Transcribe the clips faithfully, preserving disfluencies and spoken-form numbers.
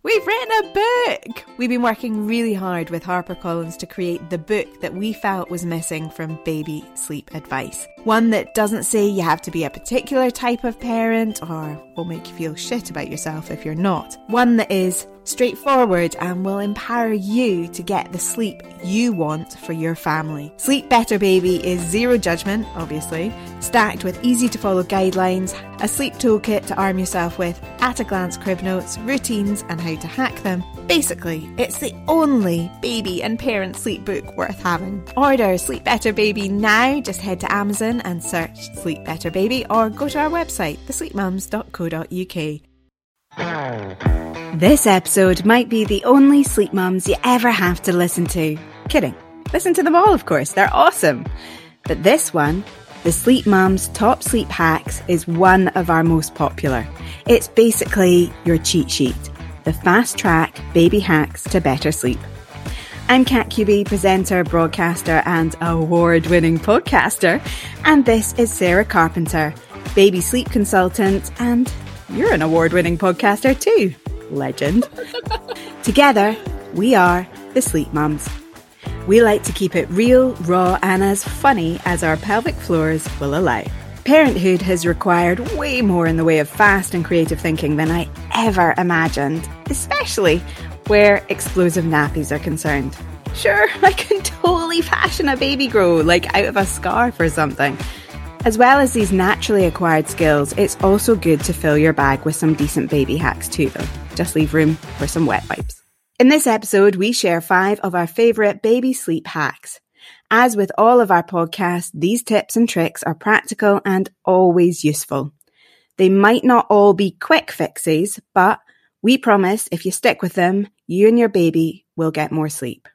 We've written a book! We've been working really hard with HarperCollins to create the book that we felt was missing from baby sleep advice. One that doesn't say you have to be a particular type of parent or will make you feel shit about yourself if you're not. One that is straightforward and will empower you to get the sleep you want for your family. Sleep Better Baby is zero judgment, obviously, stacked with easy to follow guidelines, a sleep toolkit to arm yourself with, at a glance crib notes, routines and how to hack them. Basically, it's the only baby and parent sleep book worth having. Order Sleep Better Baby now. Just head to Amazon and search Sleep Better Baby or go to our website, the sleep mums dot co dot uk. This episode might be the only Sleep Mums you ever have to listen to. Kidding. Listen to them all, of course. They're awesome. But this one, the Sleep Mums Top Sleep Hacks, is one of our most popular. It's basically your cheat sheet. The fast track baby hacks to better sleep. I'm Kat Kuby, presenter, broadcaster and award-winning podcaster. And this is Sarah Carpenter, baby sleep consultant, and you're an award-winning podcaster too. Legend. Together, we are the Sleep Mums. We like to keep it real, raw and as funny as our pelvic floors will allow. Parenthood has required way more in the way of fast and creative thinking than I ever imagined, especially where explosive nappies are concerned. Sure, I can totally fashion a baby grow, like out of a scarf or something. As well as these naturally acquired skills, it's also good to fill your bag with some decent baby hacks too, though. Just leave room for some wet wipes. In this episode, we share five of our favourite baby sleep hacks. As with all of our podcasts, these tips and tricks are practical and always useful. They might not all be quick fixes, but we promise if you stick with them, you and your baby will get more sleep.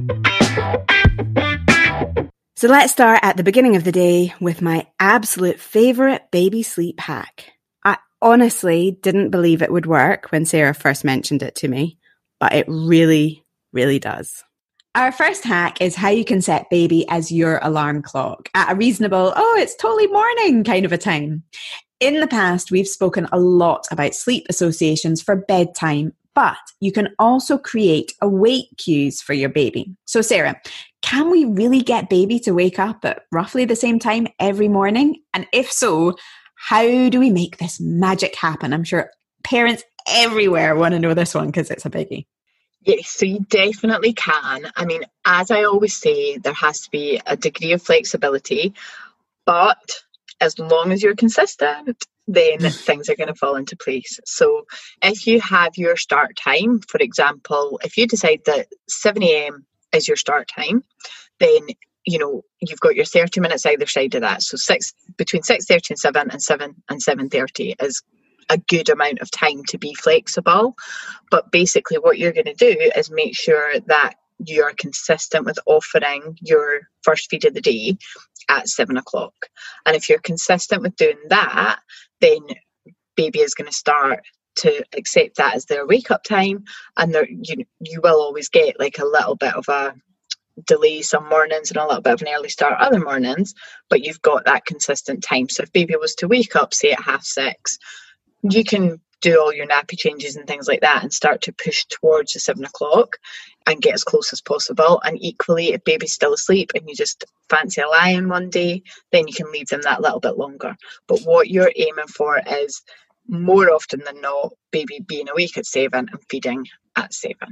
So let's start at the beginning of the day with my absolute favourite baby sleep hack. I honestly didn't believe it would work when Sarah first mentioned it to me, but it really, really does. Our first hack is how you can set baby as your alarm clock at a reasonable, oh, it's totally morning kind of a time. In the past, we've spoken a lot about sleep associations for bedtime, but you can also create awake cues for your baby. So Sarah, can we really get baby to wake up at roughly the same time every morning? And if so, how do we make this magic happen? I'm sure parents everywhere want to know this one because it's a biggie. Yes, so you definitely can. I mean, as I always say, there has to be a degree of flexibility, but as long as you're consistent, then things are going to fall into place. So if you have your start time, for example, if you decide that seven a.m. is your start time, then, you know, you've got your thirty minutes either side of that. So six between six thirty and seven and seven and seven thirty is a good amount of time to be flexible. But basically what you're going to do is make sure that you are consistent with offering your first feed of the day at seven o'clock. And if you're consistent with doing that, then baby is going to start to accept that as their wake up time. And there, you, you will always get like a little bit of a delay some mornings and a little bit of an early start other mornings, but you've got that consistent time. So if baby was to wake up, say at half six, you can do all your nappy changes and things like that and start to push towards the seven o'clock and get as close as possible. And equally, if baby's still asleep and you just fancy a lie-in one day, then you can leave them that little bit longer. But what you're aiming for is more often than not, baby being awake at seven and feeding at seven.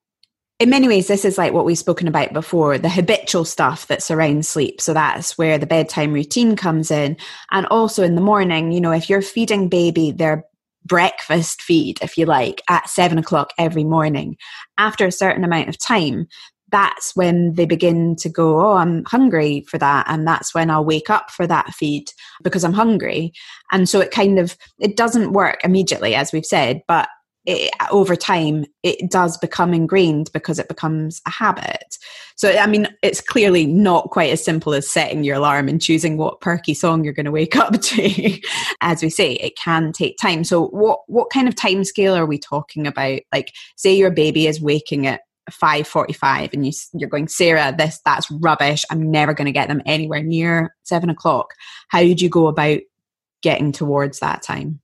In many ways, this is like what we've spoken about before, the habitual stuff that surrounds sleep. So that's where the bedtime routine comes in. And also in the morning, you know, if you're feeding baby their breakfast feed, if you like, at seven o'clock every morning, after a certain amount of time, that's when they begin to go, oh, I'm hungry for that. And that's when I'll wake up for that feed because I'm hungry. And so it kind of, it doesn't work immediately, as we've said, but It, over time, it does become ingrained because it becomes a habit. So, I mean, it's clearly not quite as simple as setting your alarm and choosing what perky song you're going to wake up to. As we say, it can take time. So what, what kind of time scale are we talking about? Like, say your baby is waking at five forty-five and you, you're going, Sarah, this that's rubbish. I'm never going to get them anywhere near seven o'clock. How did you go about getting towards that time?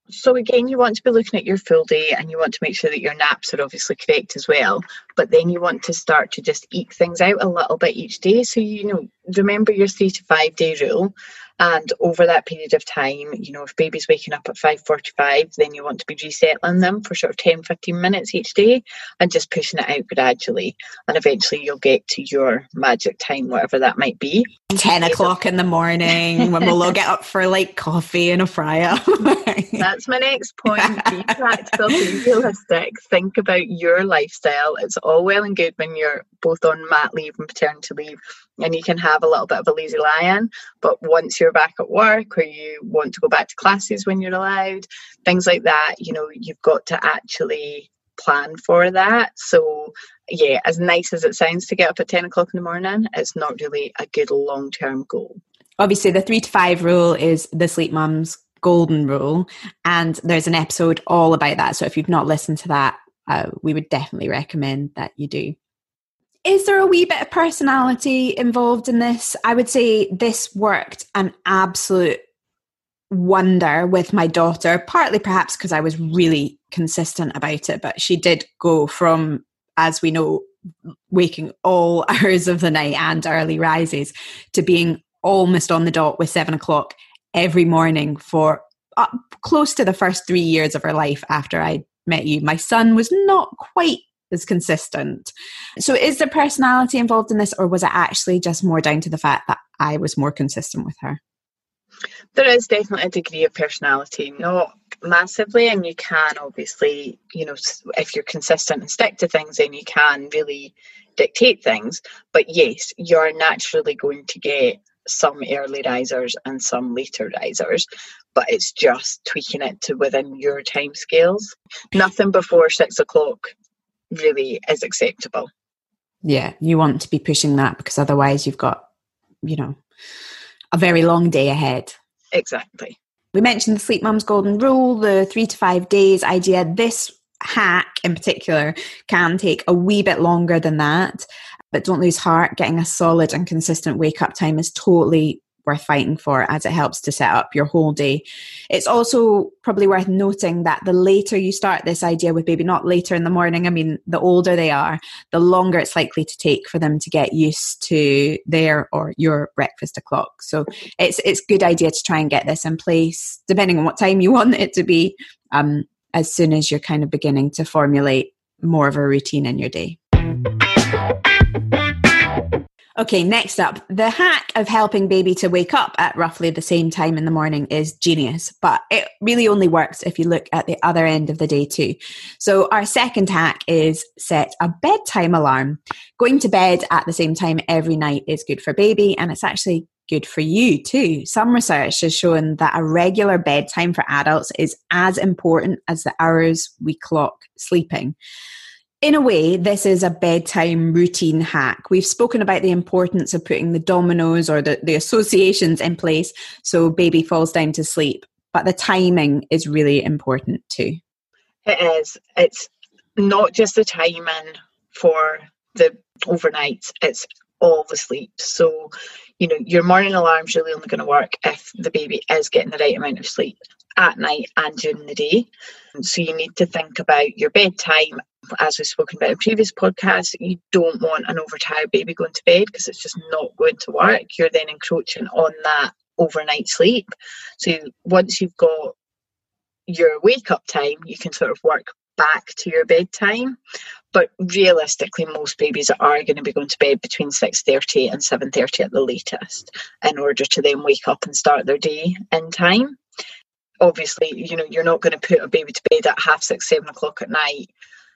So again, you want to be looking at your full day, and you want to make sure that your naps are obviously correct as well. But then you want to start to just eke things out a little bit each day. So, you know, remember your three to five day rule. And over that period of time, you know, if baby's waking up at five forty-five, then you want to be resettling them for sort of ten, fifteen minutes each day and just pushing it out gradually. And eventually you'll get to your magic time, whatever that might be. ten o'clock in the morning when we'll all get up for like coffee and a fry-up. That's my next point. Be practical, be realistic. Think about your lifestyle. It's all well and good when you're both on mat leave and paternity leave and you can have a little bit of a lazy lie-in. But once you're back at work or you want to go back to classes when you're allowed, things like that, you know, you've got to actually plan for that. So yeah, as nice as it sounds to get up at ten o'clock in the morning, it's not really a good long-term goal. Obviously, the three to five rule is the Sleep Mums golden rule, and there's an episode all about that. So if you've not listened to that, uh, we would definitely recommend that you do. Is there a wee bit of personality involved in this? I would say this worked an absolute wonder with my daughter, partly perhaps because I was really consistent about it, but she did go from, as we know, waking all hours of the night and early rises to being almost on the dot with seven o'clock every morning for uh, close to the first three years of her life after I met you. My son was not quite as consistent. So is there personality involved in this, or was it actually just more down to the fact that I was more consistent with her? There is definitely a degree of personality, not massively, and you can obviously, you know, if you're consistent and stick to things, then you can really dictate things. But yes, you're naturally going to get some early risers and some later risers, but it's just tweaking it to within your time scales. Nothing before six o'clock really is acceptable. Yeah, you want to be pushing that because otherwise you've got, you know, a very long day ahead. Exactly. We mentioned the Sleep Mums golden rule, the three to five days idea. This hack in particular can take a wee bit longer than that, but don't lose heart. Getting a solid and consistent wake up time is totally worth fighting for, as it helps to set up your whole day. It's also probably worth noting that the later you start this idea with baby, not later in the morning, I mean, the older they are, the longer it's likely to take for them to get used to their or your breakfast o'clock. So it's it's a good idea to try and get this in place, depending on what time you want it to be, um, as soon as you're kind of beginning to formulate more of a routine in your day. Okay, next up, the hack of helping baby to wake up at roughly the same time in the morning is genius, but it really only works if you look at the other end of the day too. So our second hack is set a bedtime alarm. Going to bed at the same time every night is good for baby, and it's actually good for you too. Some research has shown that a regular bedtime for adults is as important as the hours we clock sleeping. In a way, this is a bedtime routine hack. We've spoken about the importance of putting the dominoes or the, the associations in place so baby falls down to sleep, but the timing is really important too. It is. It's not just the timing for the overnight, it's all the sleep. So, you know, your morning alarm's really only going to work if the baby is getting the right amount of sleep at night and during the day. So you need to think about your bedtime. As we've spoken about in previous podcasts, you don't want an overtired baby going to bed because it's just not going to work. You're then encroaching on that overnight sleep. So once you've got your wake up time, you can sort of work back to your bedtime. But realistically, most babies are going to be going to bed between six thirty and seven thirty at the latest in order to then wake up and start their day in time. Obviously, you know, you're not going to put a baby to bed at half six, seven o'clock at night,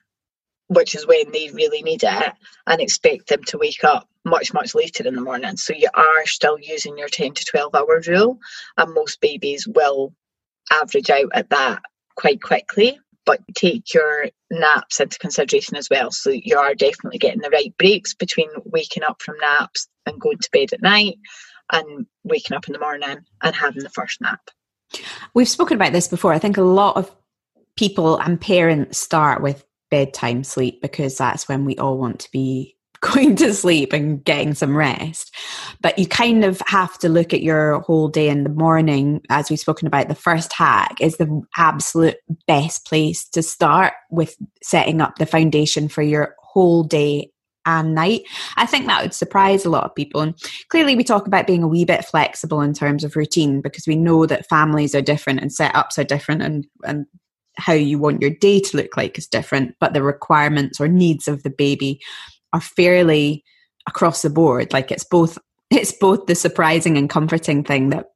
which is when they really need it, and expect them to wake up much, much later in the morning. So you are still using your ten to twelve hour rule, and most babies will average out at that quite quickly. But take your naps into consideration as well. So you are definitely getting the right breaks between waking up from naps and going to bed at night and waking up in the morning and having the first nap. We've spoken about this before. I think a lot of people and parents start with bedtime sleep because that's when we all want to be going to sleep and getting some rest. But you kind of have to look at your whole day in the morning. As we've spoken about, the first hack is the absolute best place to start with setting up the foundation for your whole day and night. I think that would surprise a lot of people. And clearly we talk about being a wee bit flexible in terms of routine, because we know that families are different and setups are different, and, and how you want your day to look like is different, but the requirements or needs of the baby are fairly across the board. Like it's both, it's both the surprising and comforting thing that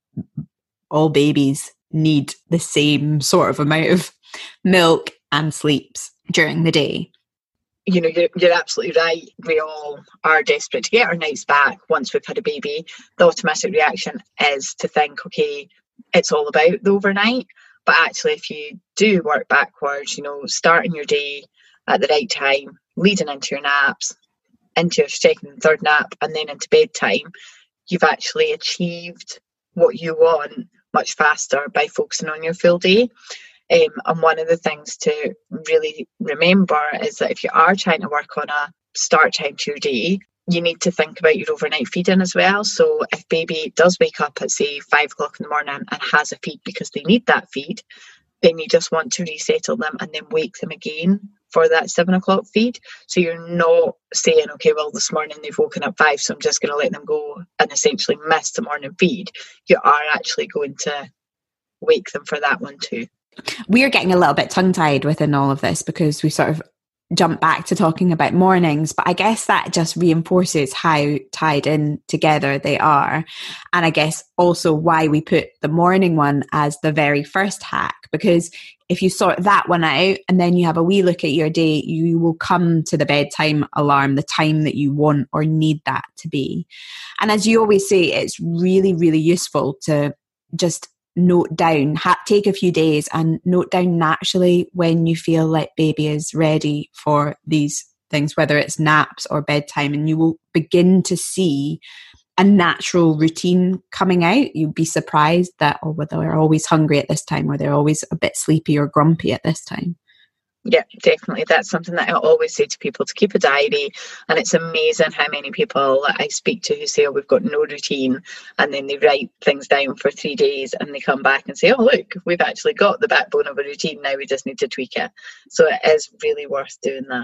all babies need the same sort of amount of milk and sleeps during the day. You know, you're, you're absolutely right. We all are desperate to get our nights back once we've had a baby. The automatic reaction is to think, okay, it's all about the overnight. But actually, if you do work backwards, you know, starting your day at the right time, leading into your naps, into your second and third nap, and then into bedtime, you've actually achieved what you want much faster by focusing on your full day. Um, and one of the things to really remember is that if you are trying to work on a start time to your day, you need to think about your overnight feeding as well. So if baby does wake up at, say, five o'clock in the morning and has a feed because they need that feed, then you just want to resettle them and then wake them again for that seven o'clock feed. So you're not saying, okay, well, this morning they've woken up five, so I'm just going to let them go and essentially miss the morning feed. You are actually going to wake them for that one too. We're getting a little bit tongue-tied within all of this because we sort of jump back to talking about mornings, but I guess that just reinforces how tied in together they are. And I guess also why we put the morning one as the very first hack, because if you sort that one out and then you have a wee look at your day, you will come to the bedtime alarm, the time that you want or need that to be. And as you always say, it's really, really useful to just note down, ha- take a few days and note down naturally when you feel like baby is ready for these things, whether it's naps or bedtime, and you will begin to see a natural routine coming out. You'd be surprised that, oh, well, they're always hungry at this time, or they're always a bit sleepy or grumpy at this time. Yeah, definitely. That's something that I always say to people, to keep a diary. And it's amazing how many people I speak to who say, oh, we've got no routine. And then they write things down for three days and they come back and say, oh, look, we've actually got the backbone of a routine. Now we just need to tweak it. So it is really worth doing that.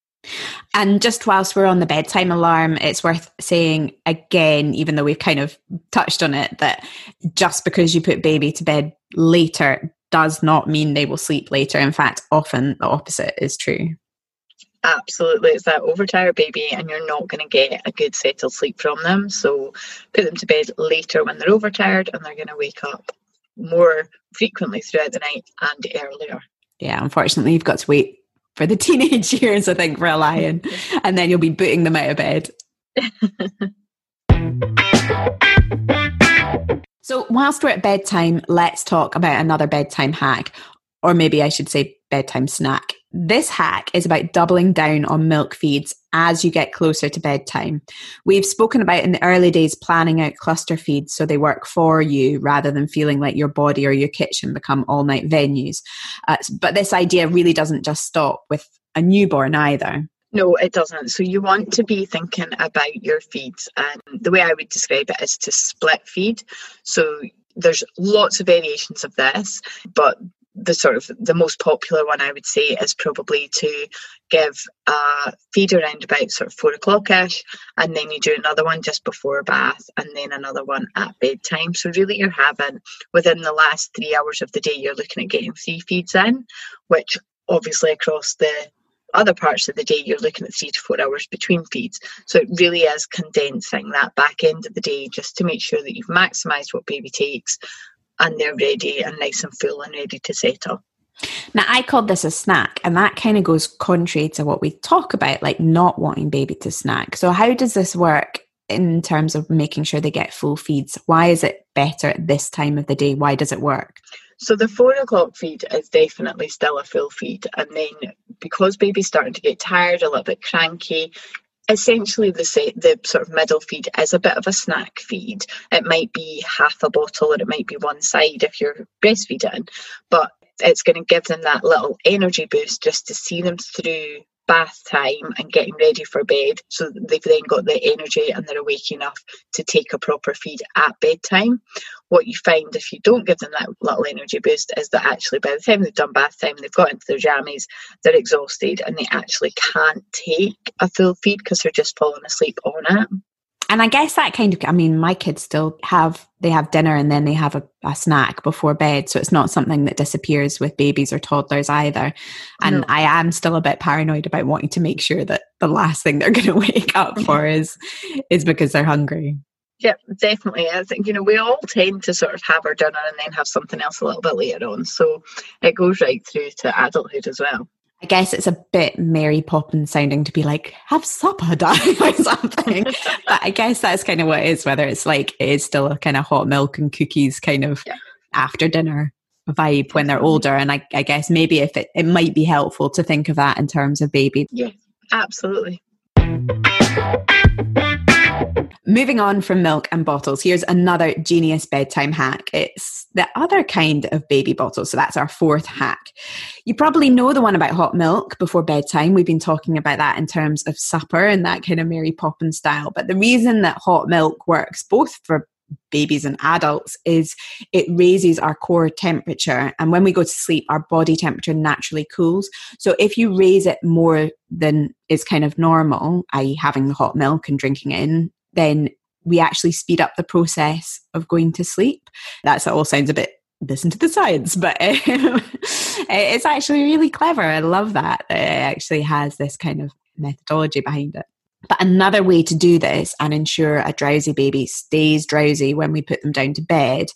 And just whilst we're on the bedtime alarm, it's worth saying again, even though we've kind of touched on it, that just because you put baby to bed later does not mean they will sleep later. In fact, often the opposite is true. Absolutely. It's that overtired baby and you're not going to get a good settled sleep from them. So put them to bed later when they're overtired and they're going to wake up more frequently throughout the night and earlier. Yeah, unfortunately, you've got to wait for the teenage years, I think, for a lion, and then you'll be booting them out of bed. So whilst we're at bedtime, let's talk about another bedtime hack, or maybe I should say bedtime snack. This hack is about doubling down on milk feeds as you get closer to bedtime. We've spoken about in the early days planning out cluster feeds so they work for you rather than feeling like your body or your kitchen become all-night venues. Uh, but this idea really doesn't just stop with a newborn either. No, it doesn't. So you want to be thinking about your feeds, and the way I would describe it is to split feed. So there's lots of variations of this, but the sort of the most popular one I would say is probably to give a feed around about sort of four o'clock-ish, and then you do another one just before a bath, and then another one at bedtime. So really you're having, within the last three hours of the day, you're looking at getting three feeds in, which obviously across the other parts of the day, you're looking at three to four hours between feeds. So it really is condensing that back end of the day just to make sure that you've maximised what baby takes and they're ready and nice and full and ready to settle. Now, I called this a snack, and that kind of goes contrary to what we talk about, like not wanting baby to snack. So how does this work in terms of making sure they get full feeds? Why is it better at this time of the day? Why does it work? So the four o'clock feed is definitely still a full feed. And then because baby's starting to get tired, a little bit cranky, essentially the set, the sort of middle feed is a bit of a snack feed. It might be half a bottle or it might be one side if you're breastfeeding, but it's going to give them that little energy boost just to see them through bath time and getting ready for bed, so that they've then got the energy and they're awake enough to take a proper feed at bedtime. What you find if you don't give them that little energy boost is that actually by the time they've done bath time, they've got into their jammies, they're exhausted, and they actually can't take a full feed because they're just falling asleep on it. And I guess that kind of, I mean, my kids still have, they have dinner and then they have a, a snack before bed. So it's not something that disappears with babies or toddlers either. And no. I am still a bit paranoid about wanting to make sure that the last thing they're going to wake up for is, is because they're hungry. Yeah, definitely. I think, you know, we all tend to sort of have our dinner and then have something else a little bit later on. So it goes right through to adulthood as well. I guess it's a bit Mary Poppins sounding to be like, have supper, darling, or something. But I guess that's kind of what it is, whether it's like, it is still a kind of hot milk and cookies kind of yeah. after dinner vibe when they're older. And I, I guess maybe if it, it might be helpful to think of that in terms of baby. Yeah, absolutely. Moving on from milk and bottles, here's another genius bedtime hack. It's the other kind of baby bottle. So that's our fourth hack. You probably know the one about hot milk before bedtime. We've been talking about that in terms of supper and that kind of Mary Poppins style. But the reason that hot milk works both for babies and adults is it raises our core temperature, and when we go to sleep our body temperature naturally cools. So if you raise it more than is kind of normal, that is having the hot milk and drinking it in, then we actually speed up the process of going to sleep. That all sounds a bit listen to the science, but um, it's actually really clever. I love that it actually has this kind of methodology behind it. But another way to do this and ensure a drowsy baby stays drowsy when we put them down to bed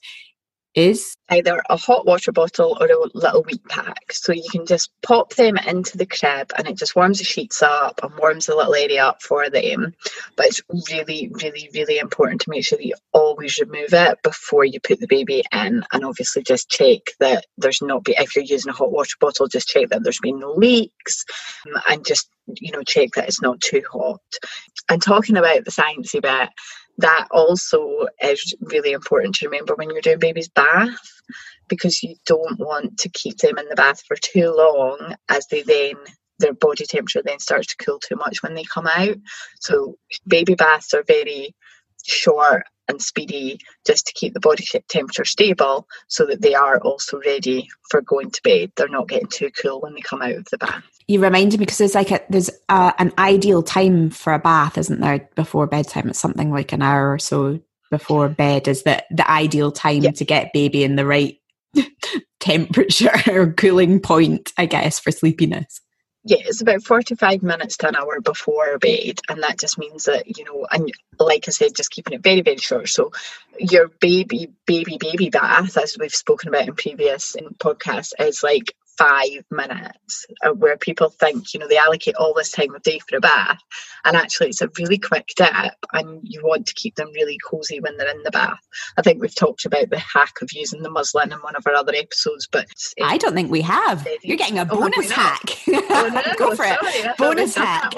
is either a hot water bottle or a little wheat pack. So you can just pop them into the crib and it just warms the sheets up and warms the little area up for them. But it's really, really, really important to make sure that you always remove it before you put the baby in, and obviously just check that there's not be if you're using a hot water bottle, just check that there's been no leaks, um, and just, you know, check that it's not too hot. And talking about the sciencey bit, that also is really important to remember when you're doing baby's bath, because you don't want to keep them in the bath for too long, as they then, their body temperature then starts to cool too much when they come out. So baby baths are very short and speedy, just to keep the body temperature stable so that they are also ready for going to bed. They're not getting too cool when they come out of the bath. You reminded me, because there's like a, there's a, an ideal time for a bath, isn't there, before bedtime? It's something like an hour or so before bed is the, the ideal time yep. to get baby in the right temperature or cooling point, I guess, for sleepiness. Yeah, it's about forty-five minutes to an hour before bed, and that just means that, you know, and like I said, just keeping it very, very short. So your baby, baby, baby bath, as we've spoken about in previous in podcasts, is like five minutes, uh, where people think, you know, they allocate all this time of day for a bath, and actually it's a really quick dip, and you want to keep them really cozy when they're in the bath. I think we've talked about the hack of using the muslin in one of our other episodes, but um, I don't think we have. Steady. You're getting a bonus oh, hack. Oh, no, Go for sorry, it. Bonus hack.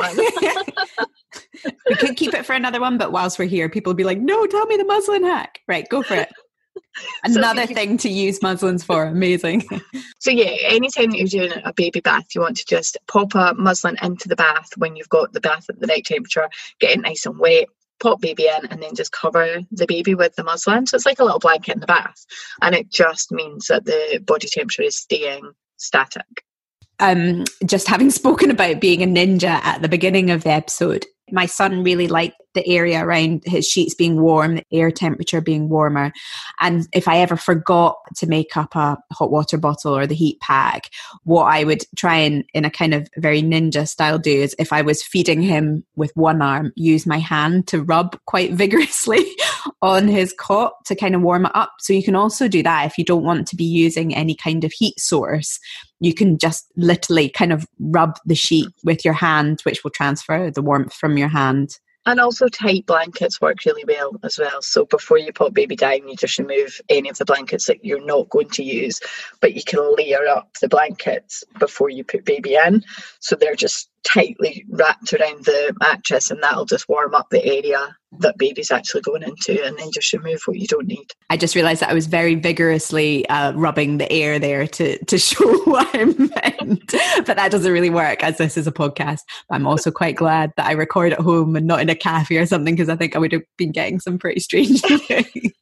We could keep it for another one, but whilst we're here, people will be like, no, tell me the muslin hack. Right, go for it. Another so, thing to use muslins for. Amazing. So yeah, anytime that you're doing a baby bath, you want to just pop a muslin into the bath when you've got the bath at the right temperature, get it nice and wet, pop baby in, and then just cover the baby with the muslin. So it's like a little blanket in the bath, and it just means that the body temperature is staying static. Um, just having spoken about being a ninja at the beginning of the episode, my son really liked the area around his sheets being warm, the air temperature being warmer. And if I ever forgot to make up a hot water bottle or the heat pack, what I would try and, in a kind of very ninja style, do is, if I was feeding him with one arm, use my hand to rub quite vigorously on his cot to kind of warm it up. So you can also do that if you don't want to be using any kind of heat source. You can just literally kind of rub the sheet with your hand, which will transfer the warmth from your hand. And also tight blankets work really well as well. So before you pop baby down, you just remove any of the blankets that you're not going to use, but you can layer up the blankets before you put baby in. So they're just tightly wrapped around the mattress, and that'll just warm up the area that baby's actually going into, and then just remove what you don't need. I just realised that I was very vigorously uh, rubbing the air there to, to show what I meant, but that doesn't really work as this is a podcast. But I'm also quite glad that I record at home and not in a cafe or something, because I think I would have been getting some pretty strange things.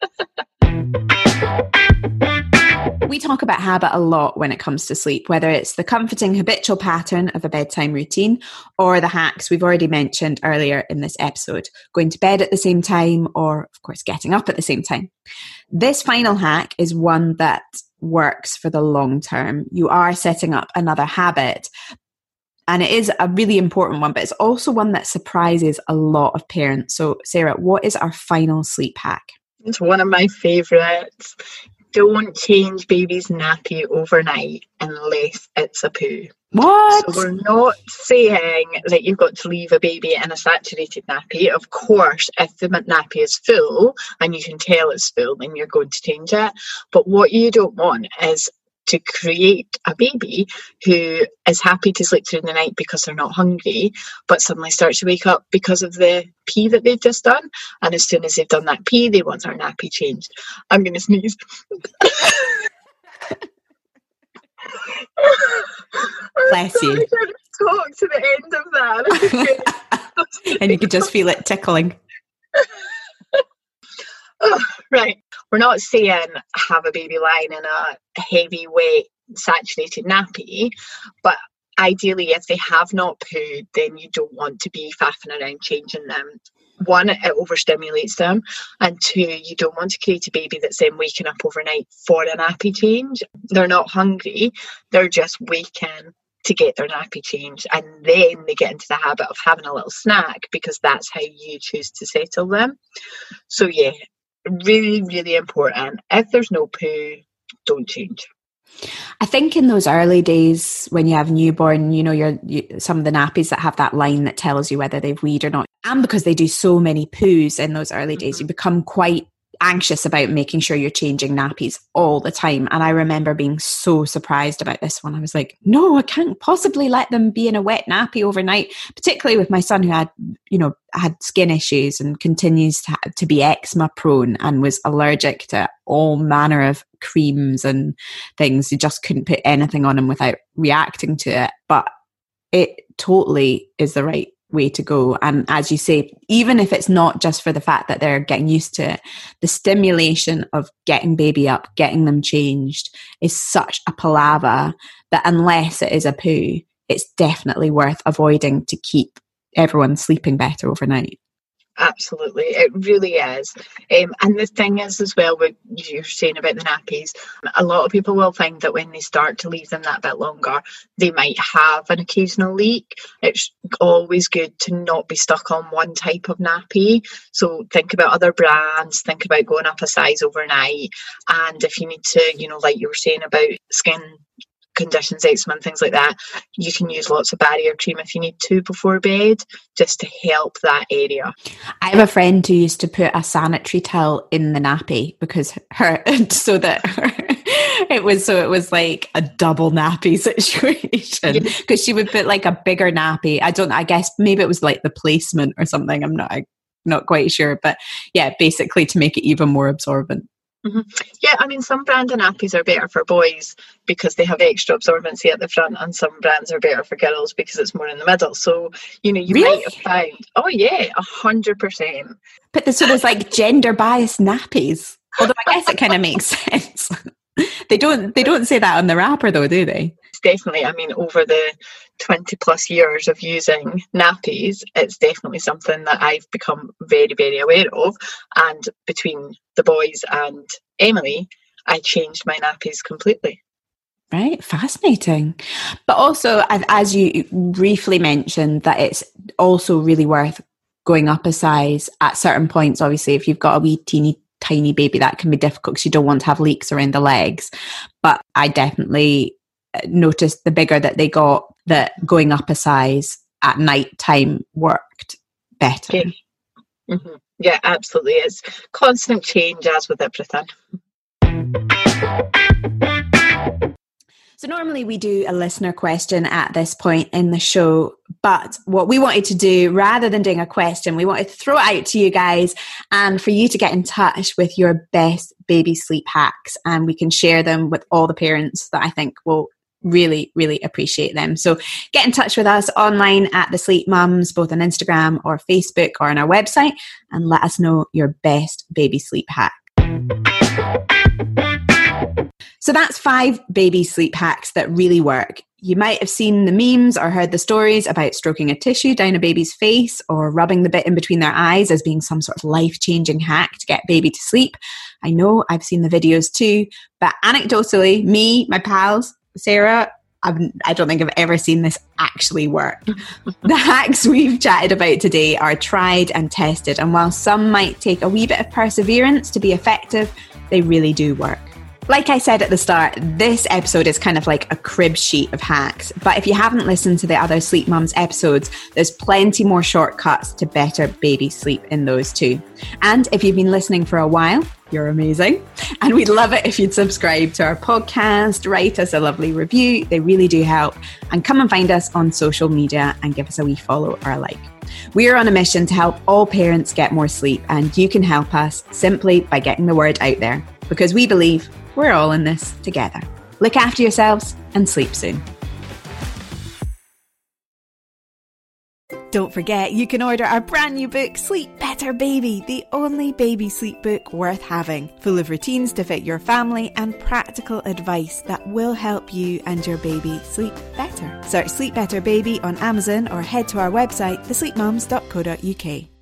We talk about habit a lot when it comes to sleep, whether it's the comforting habitual pattern of a bedtime routine or the hacks we've already mentioned earlier in this episode, going to bed at the same time or, of course, getting up at the same time. This final hack is one that works for the long term. You are setting up another habit, and it is a really important one, but it's also one that surprises a lot of parents. So, Sarah, what is our final sleep hack? It's one of my favourites. Don't change baby's nappy overnight unless it's a poo. What? So we're not saying that you've got to leave a baby in a saturated nappy. Of course, if the nappy is full and you can tell it's full, then you're going to change it. But what you don't want is to create a baby who is happy to sleep through the night because they're not hungry, but suddenly starts to wake up because of the pee that they've just done. And as soon as they've done that pee, they want their nappy changed. I'm going to sneeze. Bless you. Talk to the end of that. And you could just feel it tickling. Oh, right. We're not saying have a baby lying in a heavy, wet, saturated nappy, but ideally, if they have not pooed, then you don't want to be faffing around changing them. One, it overstimulates them, and two, you don't want to create a baby that's then waking up overnight for a nappy change. They're not hungry, they're just waking to get their nappy changed, and then they get into the habit of having a little snack because that's how you choose to settle them. So yeah, really, really important. If there's no poo, don't change. I think in those early days when you have newborn, you know, you're, you, some of the nappies that have that line that tells you whether they've weed or not. And because they do so many poos in those early days, mm-hmm. you become quite anxious about making sure you're changing nappies all the time. And I remember being so surprised about this one. I was like, no, I can't possibly let them be in a wet nappy overnight, particularly with my son who had, you know, had skin issues and continues to, to be eczema prone and was allergic to all manner of creams and things. You just couldn't put anything on him without reacting to it. But it totally is the right way to go. And as you say, even if it's not just for the fact that they're getting used to it, the stimulation of getting baby up, getting them changed is such a palaver that unless it is a poo, it's definitely worth avoiding to keep everyone sleeping better overnight. Absolutely, it really is. Um, and the thing is as well, what you're saying about the nappies, a lot of people will find that when they start to leave them that bit longer, they might have an occasional leak. It's always good to not be stuck on one type of nappy. So think about other brands, think about going up a size overnight. And if you need to, you know, like you were saying about skin conditions, eczema and things like that, you can use lots of barrier cream if you need to before bed, just to help that area. I have a friend who used to put a sanitary towel in the nappy because her so that her, it was so it was like a double nappy situation, because she would put like a bigger nappy. I don't I guess maybe it was like the placement or something, I'm not I'm not quite sure, but yeah, basically to make it even more absorbent. Mm-hmm. Yeah, I mean, some brand of nappies are better for boys because they have extra absorbency at the front, and some brands are better for girls because it's more in the middle. So, you know, you really? might have found, oh yeah, a hundred percent. But the, so there's like gender biased nappies. Although I guess it kind of makes sense. They don't they don't say that on the wrapper though, do they? Definitely. I mean, over the twenty plus years of using nappies, it's definitely something that I've become very, very aware of. And between the boys and Emily, I changed my nappies completely. Right, fascinating. But also, as you briefly mentioned, that it's also really worth going up a size at certain points. Obviously, if you've got a wee teeny tiny baby, that can be difficult because you don't want to have leaks around the legs. But I definitely noticed the bigger that they got, that going up a size at night time worked better. Okay. Mm-hmm. Yeah, absolutely. It's constant change as with everything. So normally we do a listener question at this point in the show, But what we wanted to do, rather than doing a question, we wanted to throw it out to you guys and for you to get in touch with your best baby sleep hacks, and we can share them with all the parents that I think will really, really appreciate them. So get in touch with us online at The Sleep Mums, both on Instagram or Facebook or on our website, and let us know your best baby sleep hack. So that's five baby sleep hacks that really work. You might have seen the memes or heard the stories about stroking a tissue down a baby's face or rubbing the bit in between their eyes as being some sort of life-changing hack to get baby to sleep. I know I've seen the videos too, but anecdotally, me, my pals, Sarah, I've, I don't think I've ever seen this actually work. The hacks we've chatted about today are tried and tested, and while some might take a wee bit of perseverance to be effective, they really do work. Like I said at the start, this episode is kind of like a crib sheet of hacks. But if you haven't listened to the other Sleep Mums episodes, there's plenty more shortcuts to better baby sleep in those too. And if you've been listening for a while, you're amazing. And we'd love it if you'd subscribe to our podcast, write us a lovely review. They really do help. And come and find us on social media and give us a wee follow or a like. We are on a mission to help all parents get more sleep, and you can help us simply by getting the word out there, because we believe we're all in this together. Look after yourselves and sleep soon. Don't forget, you can order our brand new book, Sleep Better Baby, the only baby sleep book worth having, full of routines to fit your family and practical advice that will help you and your baby sleep better. Search Sleep Better Baby on Amazon or head to our website, the sleep mums dot co dot uk.